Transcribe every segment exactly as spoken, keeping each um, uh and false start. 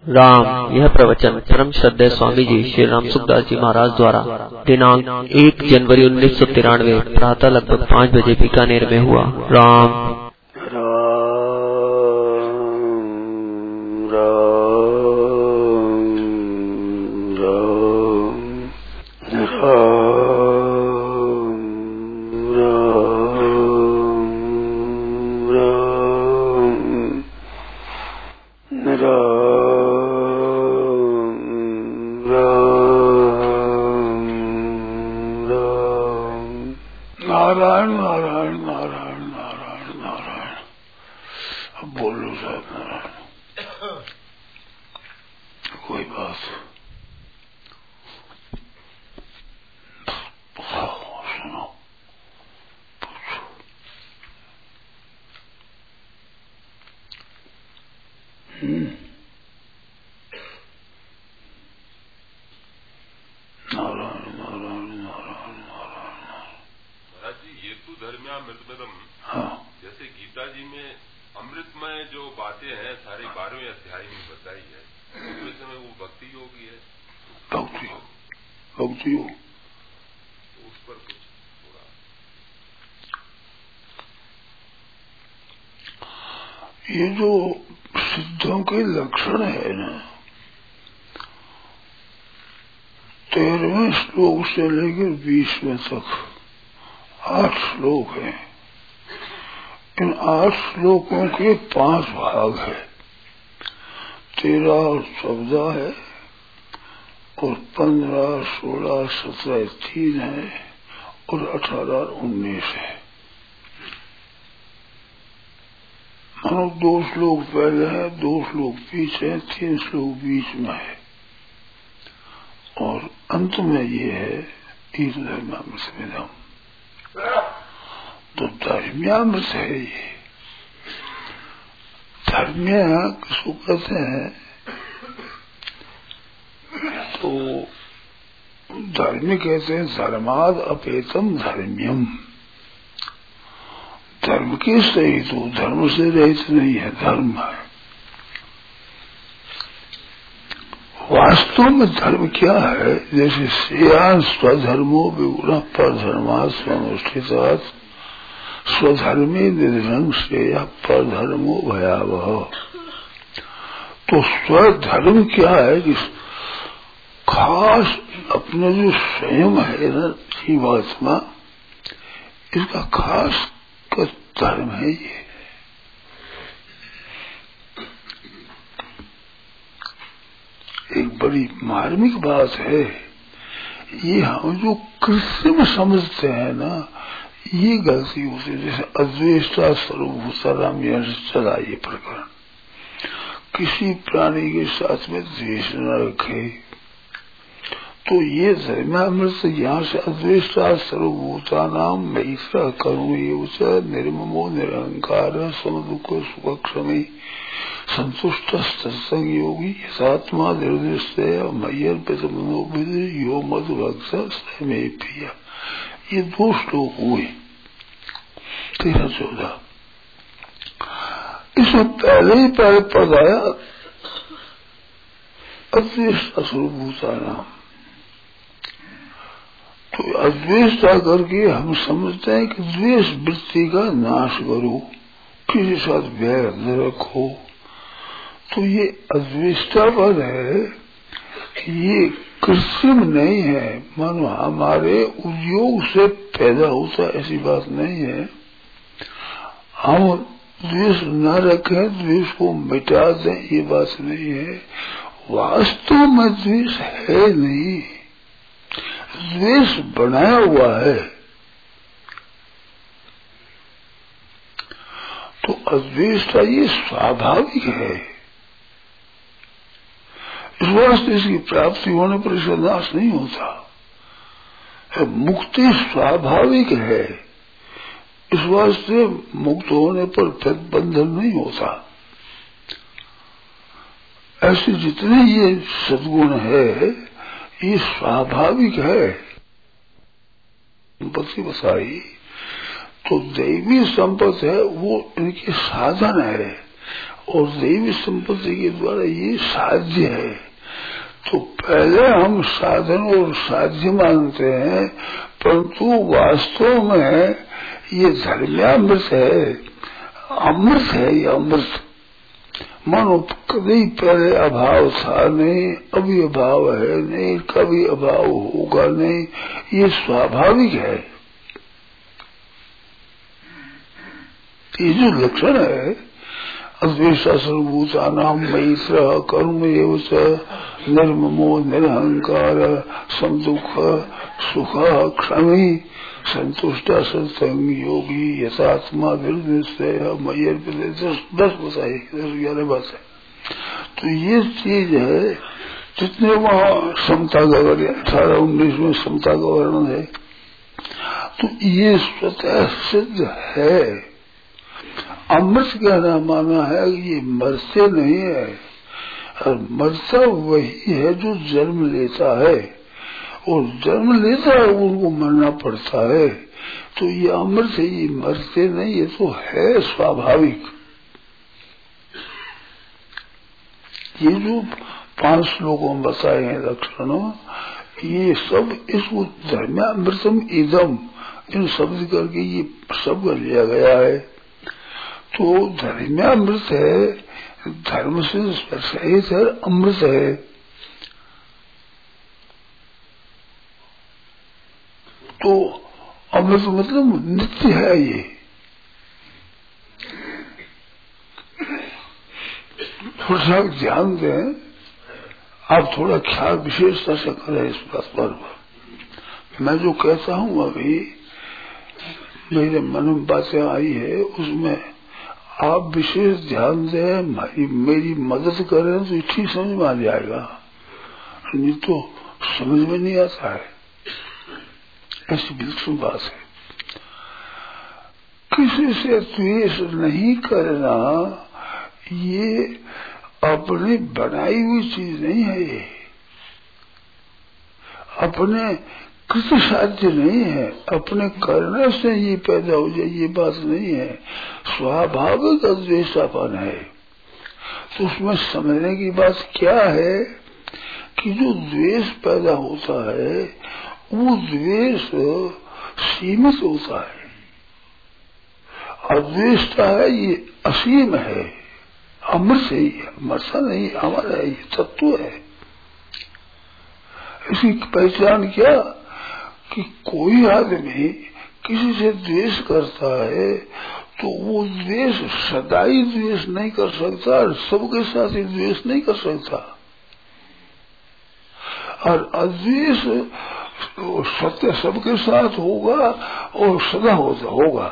राम। यह प्रवचन परम श्रद्धेय स्वामी जी श्री राम सुखदास जी महाराज द्वारा दिनांक एक जनवरी उन्नीस सौ तिरानवे प्रातः लगभग पाँच बजे बीकानेर में हुआ। राम नारायण नारायण नारायण नारायण नारायण। अब बोलो साहब नारायण। कोई बात सुनो, पूछो। हम्म नारायण नारायण नारायण नारायण। ये तो धर्म्यामृतमदम। हाँ, जैसे गीता जी में अमृतमय जो बातें हैं सारी बारहवें अध्याय में बताई है, तो इस समय वो भक्ति योग ही है। भक्ति योग, भक्ति योग तो उस पर कुछ थोड़ा। ये जो सिद्धों के लक्षण है ना, तेरहवें श्लोक से लेकर बीसवें तक आठ श्लोक हैं। इन आठ श्लोकों के पांच भाग है। तेरह और चौदह है और पंद्रह सोलह सत्रह तीन है और अठारह और उन्नीस है। मानो दो श्लोक पहले है, दो श्लोक पीछे है, तीन श्लोक बीच में है और अंत में ये है ईद धर्म्यामृतमिदम्। तो धर्म्यामृत है ये। धर्म्य किसको कहते हैं? तो धर्म कहते हैं धर्माद अपेतम धर्म्यम। धर्म के सहित हो, धर्म से रहित नहीं है, धर्म है। वास्तव में धर्म क्या है? जैसे श्रेयान स्वधर्मो विगुण पर धर्मा स्वनुष्ठित स्वधर्मे निधन श्रेय पर धर्मो भयावह। तो स्वधर्म क्या है कि खास अपने जो स्वयं है ना जीवात्मा, इसका खास का धर्म है ये। एक बड़ी मार्मिक बात है ये। हम जो कृत्रिम समझते हैं ना, ये गलती होती है। जैसे अद्वेष्टा सर्वभूतानां चला ये प्रकरण, किसी प्राणी के साथ में द्वेष न रखे। तो ये धर्म्यामृत यहाँ से अद्वेष्टा सर्वभूतानां मैत्र करुण ये निर्ममो निरंकार समदुख सुख क्षमे संतुष्ट सत्संग योगी यथात्मा निर्दिष्टय मय्यर्पित मनोभिद यो मद भक्त में प्रिय। ये दो श्लोक हुए तेरह चौदह। इसमें पहले ही पहले पद आया अद्वेष्टा सर्वभूतानां। तो अद्वेष्टा करके हम समझते हैं कि द्वेष वृत्ति का नाश करो, किसी साथ बैर न रखो। तो ये अद्वेष्टा पद है, ये कृत्रिम नहीं है। मानो हमारे उद्योग से पैदा होता ऐसी बात नहीं है। हम द्वेष न रखें, द्वेष को मिटा दें, ये बात नहीं है। वास्तव में द्वेष है नहीं, द्वेष बनाया हुआ है। तो अद्वेष्टा ये स्वाभाविक है। इस वास्ते इसकी प्राप्ति होने पर इसका नाश नहीं होता। मुक्ति स्वाभाविक है, इस वास्ते मुक्त होने पर फिर बंधन नहीं होता। ऐसे जितने ये सद्गुण है ये स्वाभाविक है। संपत्ति बताई तो दैवी संपत्ति है, वो इनके साधन है। और दैवी संपत्ति के द्वारा ये साध्य है। तो पहले हम साधन और साध्य मानते हैं, परंतु वास्तव में ये धर्मामृत है, अमृत है। ये अमृत मानो कभी पहले अभाव था नहीं, अभी अभाव है नहीं, कभी अभाव होगा नहीं, ये स्वाभाविक है। ये जो लक्षण है अद्वेषा सर्वभूतानां मैत्र कर्म एव च निर्ममो निरहंकार समदुख सुख क्षमी संतुष्ट सत्संग योगी यथात्मा निर्निश्चय मयर दस दस बताए दस ग्यारह बात है। तो ये चीज है, जितने वहाँ समता का वर्णन अठारह उन्नीस में समता का वर्णन है, तो ये स्वतः सिद्ध है। अमृत कहना माना है ये मरते नहीं है, और मरता वही है जो जन्म लेता है, और जन्म लेता है उनको मरना पड़ता है। तो ये अमृत है, ये मरते नहीं, ये तो है स्वाभाविक। ये जो पांच श्लोकों में बताए हैं लक्षण, ये सब इस धर्मामृतम इदम इन शब्द करके ये सब लिया गया है। तो धर्मामृत है, धर्म से सहित है, अमृत है। तो अमृत मतलब नित्य है। ये थोड़ा सा ध्यान दें, आप थोड़ा ख्याल विशेषता से करें इस बात पर। मैं जो कहता हूँ अभी मेरे मन में बातें आई है, उसमें आप विशेष ध्यान दें, मेरी, मेरी मदद करें तो ठीक समझ में आ जाएगा, नहीं तो समझ में नहीं आता है। ऐसी बिल्कुल बात है। किसी से द्वेष नहीं करना ये अपनी बनाई हुई चीज नहीं है, ये अपने कृत साध्य नहीं है, अपने करने से ये पैदा हो जाए ये बात नहीं है, स्वाभाविक द्वेषापन है। तो उसमें समझने की बात क्या है कि जो द्वेष पैदा होता है वो द्वेष सीमित होता है, अद्वेषता है ये असीम है, अमृत है, मरसा नहीं, अमर है, ये तत्व है। इसकी पहचान क्या कि कोई आदमी किसी से द्वेष करता है तो वो द्वेष सदाई द्वेष नहीं कर सकता, और सबके साथ ही द्वेष नहीं कर सकता। और अद्वेष सत्य सबके साथ होगा और सदा होता होगा।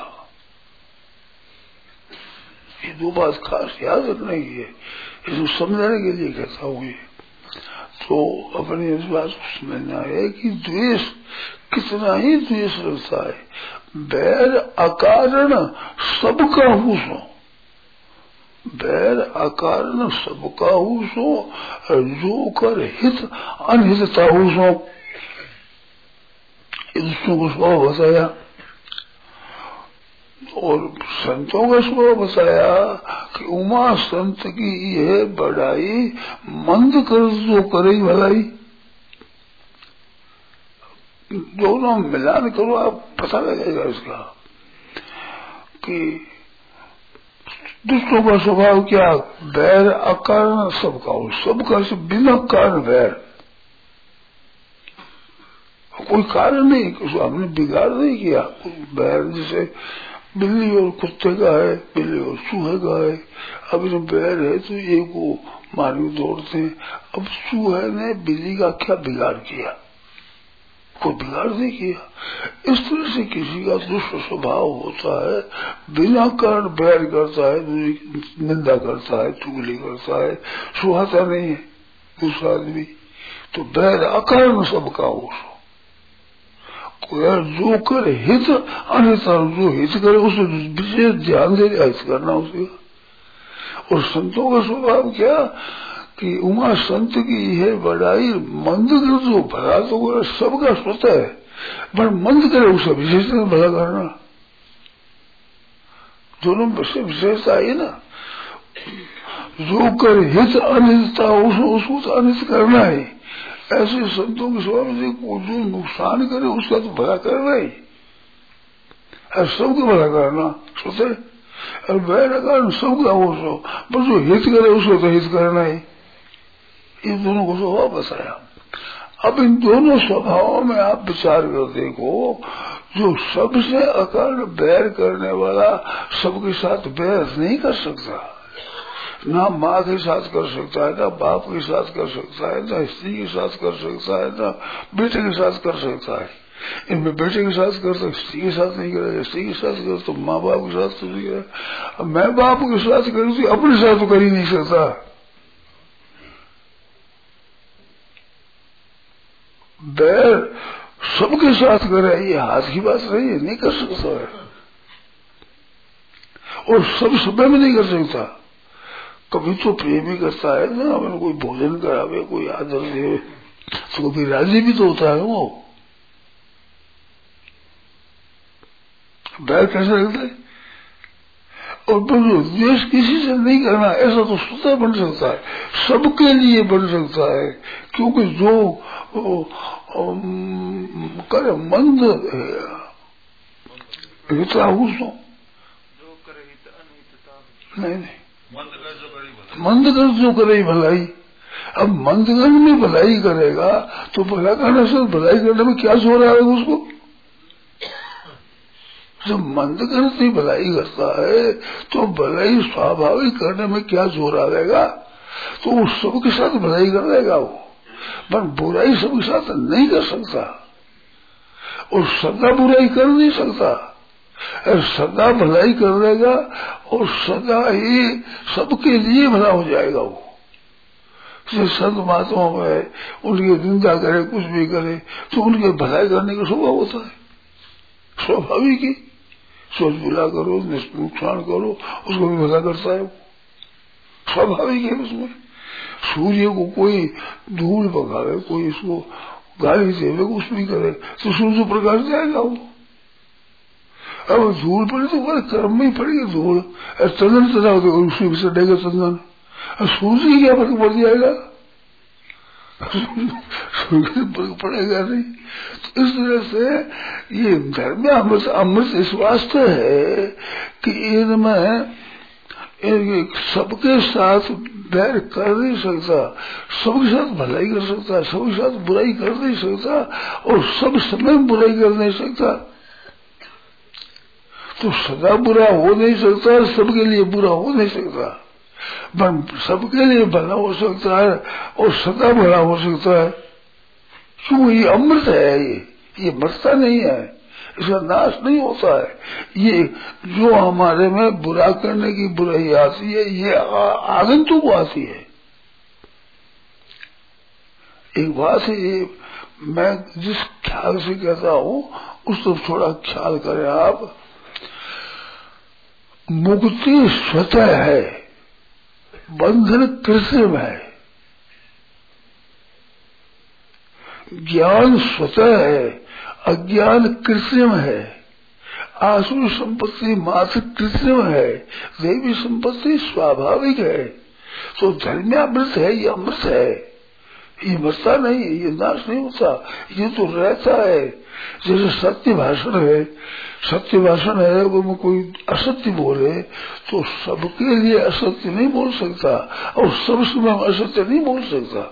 ये दो बात खास याद रखने की है, इसको समझाने के लिए कहता हूँ। ये तो अपने इस बात को समझना है कि द्वेष कितना ही द्वेष रखता है, बैर अकारण सबका हुसो, बैर अकारण सबका हुसो, जो कर हित अनहितता हुसो। दूसरों को स्वभाव बताया और संतों का स्वभाव बताया कि उमा संत की यह बड़ाई, मंद कर जो करे भलाई। दोनों मिलान करो, आप पता लगेगा इसका कि दूसरों का स्वभाव क्या, बैर अकारण सबका हो, सबका से बिना कारण बैर, कोई कारण नहीं, उसको हमने बिगाड़ नहीं किया। बैर जैसे बिल्ली और कुत्ते का है, बिल्ली और चूहे का है। अब इन्हें बैर है तो एक को मारने दौड़ते हैं। अब चूहे ने बिल्ली का क्या बिगाड़ किया, कोई बिगाड़ नहीं किया। इस तरह से किसी का दुष्ट स्वभाव होता है, बिना कारण बैर करता है, निंदा करता है, चुगली करता है, सुहाता नहीं है दूसरा आदमी। तो बैर अकारण सबका हो, जो करे हित अनित, जो हित करे उसे विशेष ध्यान दे हित करना उसे। और संतों का स्वभाव क्या कि उमा संत की है बड़ाई, मंद कर जो भला तो करे सबका स्वतः है, पर मंद करे उसे विशेष भला करना। दोनों में विशेषता आई ना। जो कर हित अनितता उसको उसको तो अनित करना है। ऐसे संतों के स्वभाव से जो नुकसान करे उसका तो भला करना ही, सबको भला करना सोचे, और वैर कारण सबका वो सो, पर जो हित करे उसको तो हित करना ही। ये दोनों को स्वभाव बताया। अब इन दोनों स्वभावों में आप विचार कर देखो, जो सबसे अकारण बैर करने वाला सबके साथ बैर नहीं कर सकता, ना माँ के साथ कर सकता है, ना बाप के साथ कर सकता है, ना स्त्री के साथ कर सकता है, ना बेटे के साथ कर सकता है। इनमें बेटे के साथ कर तो स्त्री के साथ नहीं करेगा, स्त्री के साथ कर तो माँ बाप के साथ तो नहीं करेगा। मैं बाप के साथ करूँ तो अपने साथ तो कर ही नहीं सकता। बैर सबके साथ करे ये हाथ की बात नहीं है, नहीं कर सकता है, और सब समय में नहीं कर सकता। कभी तो प्रेम ही करता है ना, अगर कोई भोजन करावे, कोई आदर दे तो कभी राजी भी तो होता है वो। बैर कैसे लगता है? और जो द्वेष किसी से नहीं करना, ऐसा तो स्वतः बन सकता है, सबके लिए बन सकता है। क्योंकि जो करे मंद हिता उसको नहीं नहीं मंद कर जो करे भलाई। अब मंद कर में भलाई करेगा तो भला करने से भलाई करने में क्या जोर आएगा उसको? जब मंद कर से भलाई करता है तो भलाई स्वाभाविक करने में क्या जोर आएगा? तो वो सबके साथ भलाई कर देगा वो, पर बुराई सबके साथ नहीं कर सकता, और सदा बुराई कर नहीं सकता, सदा भलाई कर देगा और सदा ही सबके लिए भला हो जाएगा वो। संत महात्मा में उनकी निंदा करे, कुछ भी करे तो उनके भलाई करने का स्वभाव होता है, स्वाभाविक ही। सोच बुला करो, नुकसान करो, उसको भी भला करता है, स्वाभाविक है उसमें। सूर्य को कोई धूल पकावे, कोई उसको गाली देवे, कुछ भी करे तो सूर्य प्रकाश जाएगा वो। अब धूल पड़े तो बड़े कर्म में ही पड़ेगी धूल, चंदन चला होगा उसी भी चढ़ेगा चंदन, सूर्य क्या फर्क पड़ जाएगा? सूर्य फर्क पड़ेगा नहीं। तो इस तरह से ये धर्म अमृत अमृत इस वास्ते है कि इनमें सबके साथ बैर कर नहीं सकता, सबके साथ भलाई कर सकता है, सबके साथ बुराई कर नहीं सकता, और सब समय बुराई कर नहीं सकता। तो सदा बुरा हो नहीं सकता, सबके लिए बुरा हो नहीं सकता, पर सबके लिए भला हो सकता है और सदा भला हो सकता है। क्यों? ये अमृत है, ये ये मरता नहीं है, इसका नाश नहीं होता है। ये जो हमारे में बुरा करने की बुराई आती है, ये आगंतुक आती है। एक बात है, ये मैं जिस ख्याल से कहता हूँ उस तो थोड़ा ख्याल करें आप। मुक्ति स्वतः है, बंधन कृत्रिम है, ज्ञान स्वतः है, अज्ञान कृत्रिम है, आसुर संपत्ति मात्र कृत्रिम है, देवी संपत्ति स्वाभाविक है। तो धर्मामृत है, ये अमृत है, ये मरता नहीं, ये नाश नहीं होता, ये तो रहता है। जैसे सत्य भाषण है, सत्य भाषण है, वो में कोई असत्य बोले तो सबके लिए असत्य नहीं बोल सकता, और सब समय असत्य नहीं बोल सकता।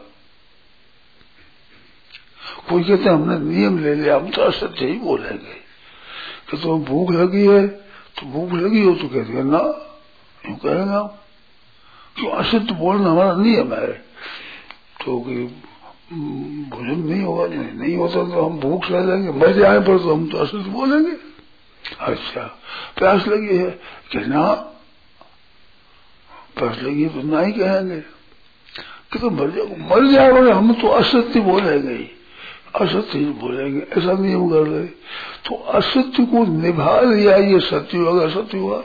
कोई कहते हमने नियम ले लिया, हम तो असत्य ही बोलेंगे। कि तो भूख लगी है तो भूख लगी हो तो कहते हैं ना, यूं कहेंगे हम, क्यों? असत्य बोलना हमारा नियम है। तो भोजन नहीं होगा, नहीं, नहीं होता तो हम भूख सह लेंगे, मर जाए पर तो हम तो असत्य बोलेंगे। अच्छा, प्यास लगी है कि ना, प्यास लगी है तो ना ही कहेंगे कि तो मर जाओ, मर जाओगे, हम तो असत्य बोलेंगे ही, असत्य ही बोलेंगे, ऐसा नियम कर रहे। तो असत्य को निभा लिया, ये सत्य होगा, असत्य हुआ।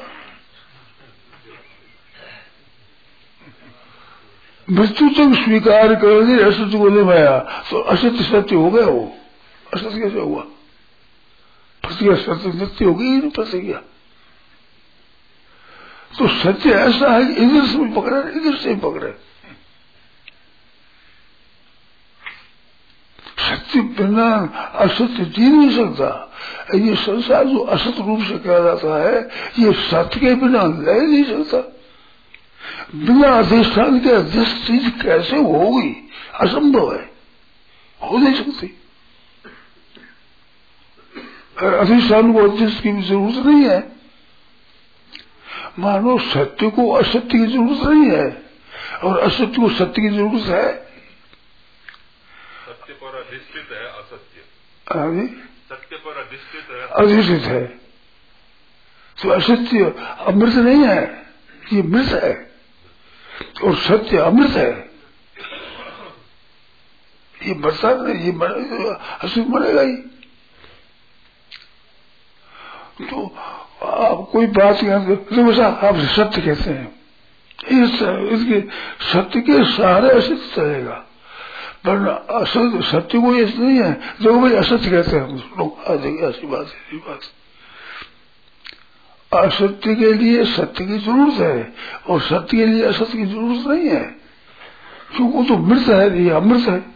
मृत्यु तक स्वीकार कर दे, असत्य को निभाया तो असत्य सत्य हो गया। वो असत्य कैसे हुआ? प्रतिज्ञा सत्य नित्य होगी ही नहीं प्रतिज्ञा। तो सत्य ऐसा है कि इधर से भी पकड़े इधर से भी पकड़े। सत्य बिना असत्य जी नहीं सकता। ये संसार जो असत रूप से कहा जाता है, ये सत्य के बिना ले नहीं सकता। बिना अधिष्ठान के अधिष्ठ चीज कैसे होगी? असंभव है, हो नहीं सकती। अधिष्ठान को अधिष्ठ की जरूरत नहीं है। मानो सत्य को असत्य की जरूरत नहीं है और असत्य को सत्य की जरूरत है। सत्य पर अधिष्ठित है असत्य। आगे सत्य पर अधिष्ठित है अधिष्ठित है तो असत्य अमृत नहीं है, ये मृत है और सत्य अमृत है। ये मरता नहीं, ये असुख मरेगा ही। तो आप कोई बात हमेशा आप सत्य कहते हैं, इस, इसके सत्य के सहारे असत्य रहेगा, वरना असत्य सत्य कोई ऐसा नहीं है जो भाई असत्य कहते हैं लोग। आ जाएंगे ऐसी बात ऐसी बात। असत्य के लिए सत्य की जरूरत है और सत्य के लिए असत्य की जरूरत नहीं है, क्योंकि वो तो मृत है, ये अमृत है।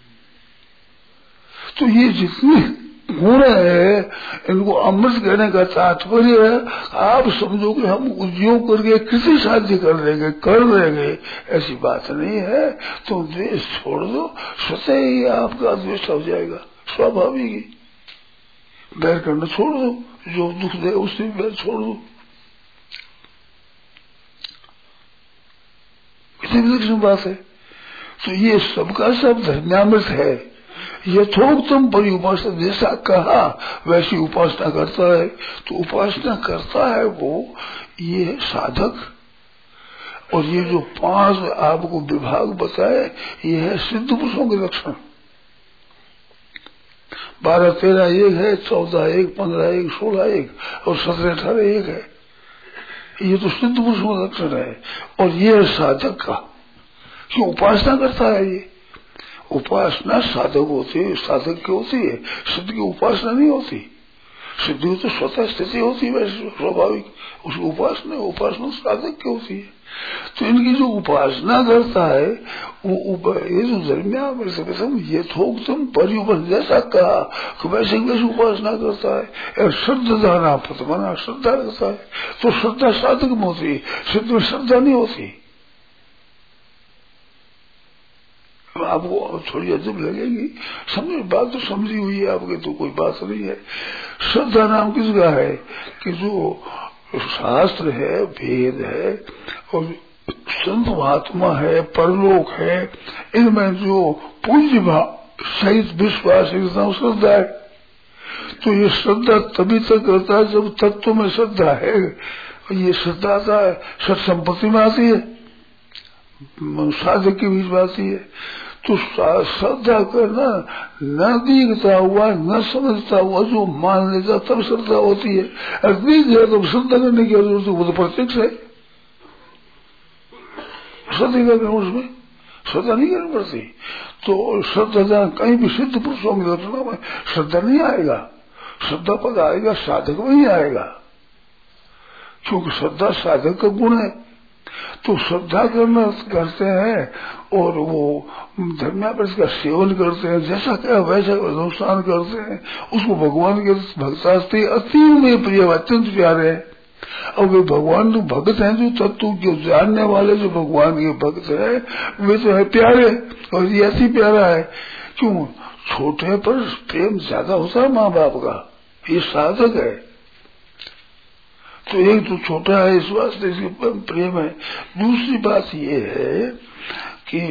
तो ये जितने गुण है इनको अमृत कहने का तात्पर्य है आप समझो कि हम उद्योग करके किसी साध्य कर लेंगे कर लेंगे, ऐसी बात नहीं है। तो द्वेष छोड़ दो, स्वतः ही आपका द्वेष हो जाएगा, स्वाभाविक ही। बैर करना छोड़ दो, जो दुख दे उससे बैर छोड़ दो। कितनी विलक्षण बात है। तो ये सबका सब धर्मामृत है। यथोक्तम परि उपासना, जैसा कहा वैसी उपासना करता है। तो उपासना करता है वो ये साधक। और ये जो पांच आपको विभाग बताए ये है सिद्ध पुरुषों के लक्षण। बारह तेरह एक है, चौदह एक, पंद्रह एक, सोलह एक और सत्रह अठारह एक है। ये तो सिद्ध पुरुषों का लक्षण है। और ये है साधक का, क्यों उपासना करता है। ये उपासना साधक होती है, साधक की होती है, सिद्ध की उपासना नहीं होती। सिद्धि तो स्वतः स्थिति होती है वैसे स्वाभाविक, उसकी उपासना उपासना साधक की होती है। तो इनकी जो उपासना करता है वो ये जो धर्म ये थोक तुम परिउपन जैसा कहा तो वैसे वैसे उपासना करता है। श्रद्धा ना प्रथमा श्रद्धा करता है तो श्रद्धा साधक में होती है, सिद्ध में श्रद्धा नहीं होती। आपको थोड़ी अजब लगेगी, समझ बात तो समझी हुई है आपके, तो कोई बात नहीं है। श्रद्धा नाम किसका है कि जो शास्त्र है, वेद है और संत महात्मा है, परलोक है, इनमें जो पूज्य भाव सहित विश्वास है श्रद्धा है। तो ये श्रद्धा तभी तक करता है जब तत्व में श्रद्धा है। ये श्रद्धा का सत संपत्ति में आती है, साधक के बीच में आती है। तो श्रद्धा करना न दिखता हुआ न समझता हुआ जो मान लेता तब श्रद्धा होती है। और दिख गया तो श्रद्धा करने की जरूरत है, वो तो प्रत्यक्ष है। श्रद्धा करना उसमें श्रद्धा नहीं करनी पड़ती। तो श्रद्धा कहीं भी सिद्ध पुरुषों के लक्षणों में श्रद्धा नहीं आएगा, श्रद्धा पद आएगा साधक में ही आएगा, क्योंकि श्रद्धा साधक का गुण है। तो श्रद्धा करना करते हैं और वो धर्मापर्थ का सेवन करते हैं, जैसा क्या वैसा अनुष्ठान करते हैं। उसको भगवान के भक्तास्ते अति में प्रिय अत्यंत प्यारे हैं। और वे भगवान जो भक्त हैं, जो तत्व जो जानने वाले जो भगवान के भक्त हैं वे तो है प्यारे। और ये अति प्यारा है, क्यों छोटे पर प्रेम ज्यादा होता है माँ बाप का, ये साधक है। तो एक तो छोटा है इस वास्ते इसके प्रेम है। दूसरी बात ये है कि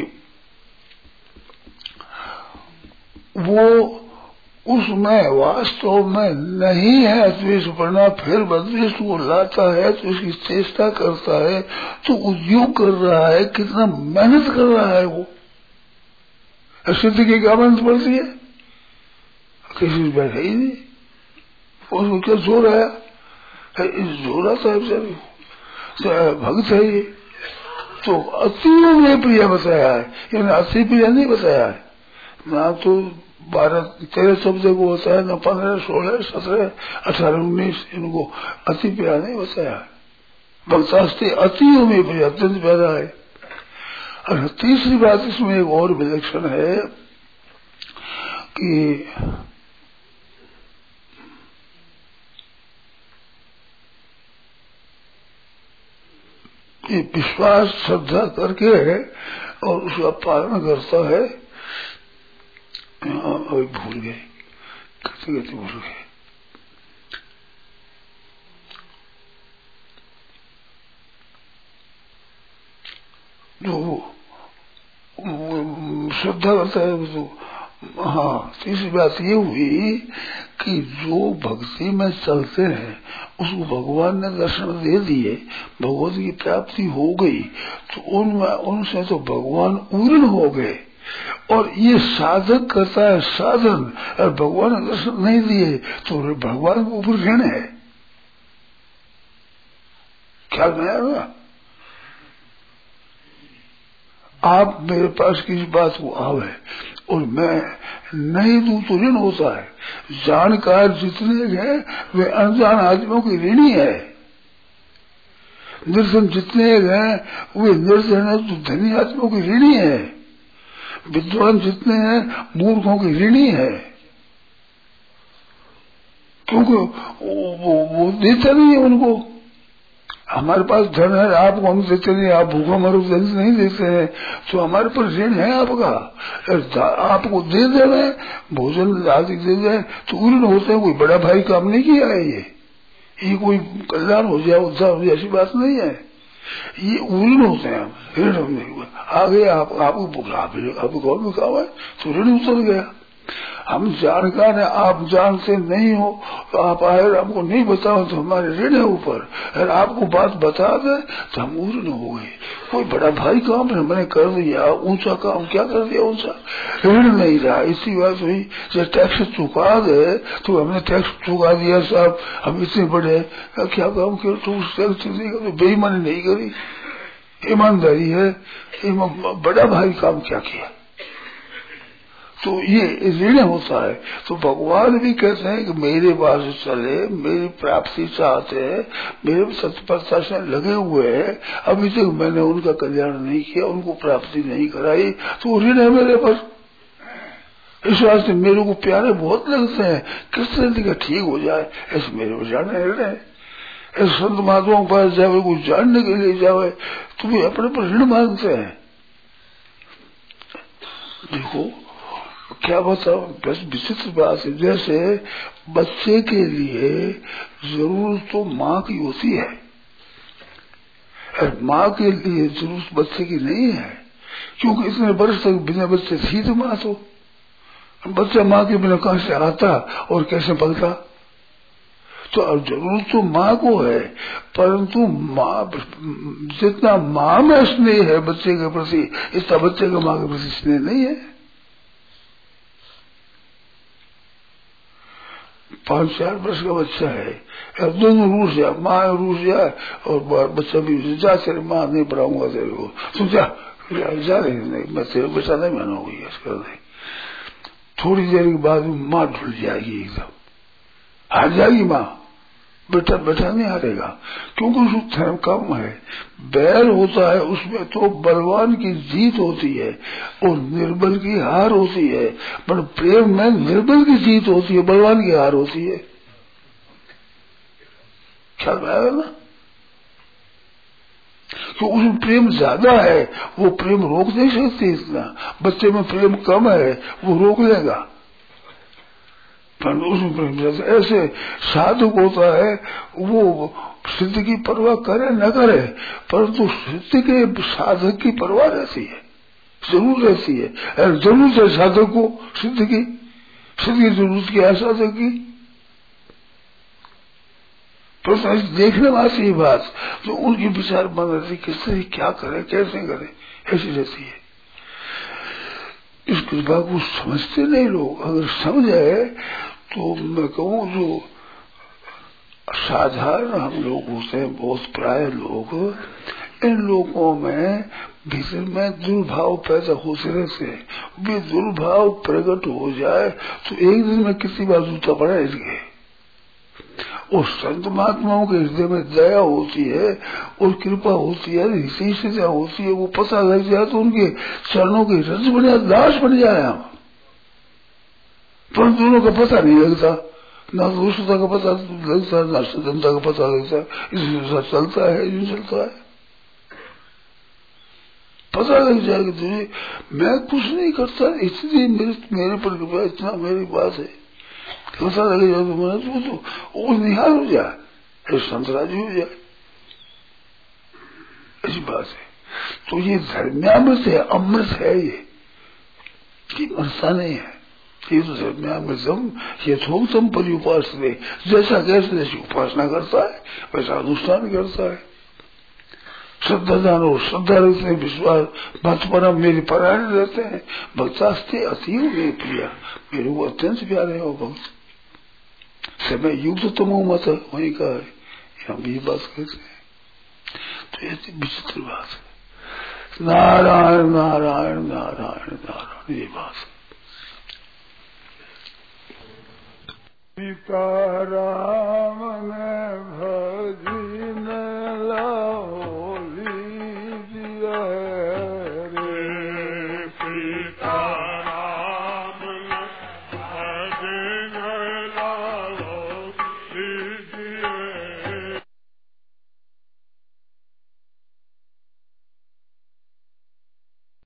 वो उसमें वास्तव में नहीं है द्वेष पड़ना, फिर द्वेष को लाता है तो उसकी चेष्टा करता है, तो उद्योग कर रहा है, कितना मेहनत कर रहा है वो। सिद्धि की क्या मेहनत पड़ती है, किसी से बैठा ही नहीं, उसको क्या जोर आया जोरा साहब से भक्त है ये। तो अति में प्रिय बताया है, यानी अति प्रिय नहीं बताया है ना। तो बारह तेरह शब्द को होता है, न पंद्रह सोलह सत्रह अठारह उन्नीस, इनको अति प्रिय नहीं बताया है। भक्तास्ते अतियों में भी अत्यंत पैदा है। और तीसरी बात इसमें एक और विलक्षण है कि ये विश्वास श्रद्धा करके है और उसका पालन करता है। अभी भूल गए, कहते कहते भूल गए। जो श्रद्धा करता है तो हाँ, तीसरी बात ये हुई कि जो भक्ति में चलते हैं उसको भगवान ने दर्शन दे दिए, भगवत की प्राप्ति हो गई, तो उनमें उनसे तो भगवान उर्ण हो गए। और ये साधक करता है साधन, और भगवान ने दर्शन नहीं दिए तो भगवान के ऊपर ऋण है। ख्याल में आया? आप मेरे पास किसी बात को आवे और मैं नहीं दूं तो ऋण होता है। जानकार जितने हैं वे अनजान आदमियों की ऋणी है। निर्धन जितने हैं वे निर्धन है तो धनी आदमियों की ऋणी है। विद्वान जितने हैं मूर्खों की ऋणी है, क्योंकि वो, वो, वो देता नहीं है उनको। हमारे पास धन है, आपको हम देते नहीं, आप भूखा मरो धन नहीं देते हैं, तो हमारे पर ऋण है आपका। आपको दे दे रहे भोजन आदि दे दे तो ऋण होते हैं। कोई बड़ा भाई काम नहीं किया है, ये ये कोई कल्याण हो जाए उद्धार हो जाए ऐसी बात नहीं है। ये ऋण होते हैं, ऋण नहीं हुआ। आगे आप आपको भूखा आपको कौन भी काम है तो ऋण उतर गया। हम जानकार है, आप जानते नहीं हो तो आप आए हमको नहीं बताओ तो हमारे ऋण है ऊपर। अगर आपको बात बता दे तो हम ऋण हो गए। कोई बड़ा भाई काम है मैंने कर दिया, ऊंचा काम क्या कर दिया, ऊंचा ऋण नहीं रहा। इसी बात हुई जब टैक्स चुका दे तो हमने टैक्स चुका दिया साहब, हम इतने बड़े क्या काम किया तो टैक्स तो बेईमानी नहीं करी, ईमानदारी है। बड़ा भाई काम क्या किया, तो ये ऋण होता है। तो भगवान भी कहते हैं कि मेरे पास चले, मेरी प्राप्ति चाहते हैं, मेरे तत्परता से लगे हुए हैं, अभी तक मैंने उनका कल्याण नहीं किया, उनको प्राप्ति नहीं कराई, तो ऋण है मेरे पर। इस वास्ते मेरे को प्यारे बहुत लगते हैं, किस तरह का ठीक हो जाए ऐसे मेरे को जानने ऋण है। ऐसे संत महात्माओं के पास जावे, कुछ जानने के लिए जावे तो भी अपने पर ऋण मांगते हैं। देखो क्या बताओ, बस विचित्र बात है। जैसे बच्चे के लिए जरूरत तो माँ की होती है, माँ के लिए जरूरत बच्चे की नहीं है, क्योंकि इतने वर्ष तक बिना बच्चे थी तो माँ, तो बच्चा माँ के बिना कहां से आता और कैसे पलता। तो अब जरूरत तो माँ को है, परंतु माँ जितना माँ में स्नेह है बच्चे के प्रति, इतना बच्चे का माँ के प्रति स्नेह नहीं है। पांच चार वर्ष का बच्चा है, अब दोनों रूस जाए, माँ रूस जाए और बच्चा भी जा, तेरे माँ नहीं पढ़ाऊंगा तेरे को, तू जा जा रही नहीं, मैं तेरे बच्चा नहीं मानूंगी इसका नहीं। थोड़ी देर के बाद माँ ढुल जाएगी, एकदम हार जाएगी माँ, बेटा बेटा नहीं हारेगा, क्योंकि उसको धर्म कम है। बैर होता है उसमें तो बलवान की जीत होती है और निर्बल की हार होती है, पर प्रेम में निर्बल की जीत होती है, बलवान की हार होती है। ख्याल में आया ना? तो उसमें प्रेम ज्यादा है, वो प्रेम रोक नहीं सकती इतना। बच्चे में प्रेम कम है, वो रोक लेगा, पर उसमें प्रेम ज्यादा। ऐसे साधक होता है, वो सिद्ध की परवाह करे न करे, परंतु सिद्ध के साधक की परवाह रहती है, जरूर रहती है। जरूरत है साधक को सिद्ध की, सिद्ध की जरूरत क्या है साधक की, तो देखने वाली ये बात तो उनकी विचार बन रहती, किस तरह क्या करे कैसे करे, ऐसी रहती है। इस कृपा को समझते नहीं लोग। अगर समझे तो मैं कहूँ जो साधारण हम लोग होते हैं, बहुत प्राय लोग, इन लोगों में भीतर में दुर्भाव पैदा होते रहते हैं। वे दुर्भाव प्रकट हो जाए तो एक दिन में कितनी बार जूता पड़ा इसके, और संत महात्माओं के हृदय में दया होती है और कृपा होती है, हृदय होती है, वो पता लग जाए तो उनके चरणों के रज बन जाए, दास बन जाए हम। पर दोनों का पता नहीं लगता, ना दूसरता का पता लगता, ना सदनता का पता लगता, इसलिए चलता है यूं चलता है। पता लग जाएगा तुझे मैं कुछ नहीं करता, इतनी मेरे मेरे पर कृपा, इतना मेरी बात है, पता लग जाए तो मैंने तो, तो वो निहाल हो जाए, संतराजी हो जाए, ऐसी बात है। तो ये धर्म्यामृत है, अमृत है, ये कि मरता नहीं है, ये तो धर्म्यामृतम यथोक्तम परिउपासते, जैसा कैसे जैसी उपासना करता है वैसा अनुष्ठान करता है। श्रद्धा दान और श्रद्धा रखते हैं, विश्वास भक्त परम मेरे परायण रहते हैं, भक्तास्ते अतीव मेरे प्रिया, मेरे को अत्यंत प्यारे हो भक्त, समय युक्त तमो मत वही कहा है, हम भी बात करते हैं। तो ऐसी विचित्र बात है, नारायण नारायण नारायण नारायण, ये बात है। सीता राम